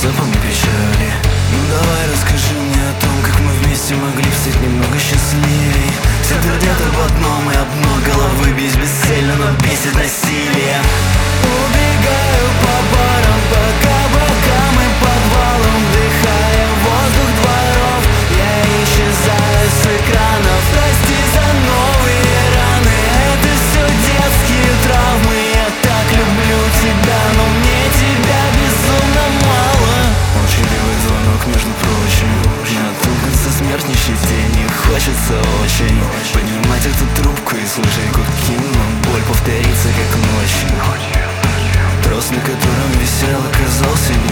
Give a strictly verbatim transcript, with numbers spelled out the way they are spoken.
запомни печали. Ну давай расскажи мне о том, как мы вместе могли стать немного счастливей. Все твердят об одном и одно головы бить бесцельно, но бесит насилие. Убегаю по барам, по кабакам и подвалам, вдыхая воздух дворов. Я исчезаю с экранов, прости за новые раны. Это все детские травмы. Я так люблю тебя, но мне тебя безумно мало. Молчаливый звонок, между прочим, на том конце смертнейший день. Не хочется очень поднимать эту трубку и слушать гудки, но боль повторится как ночью. Трос, на котором висел, оказался не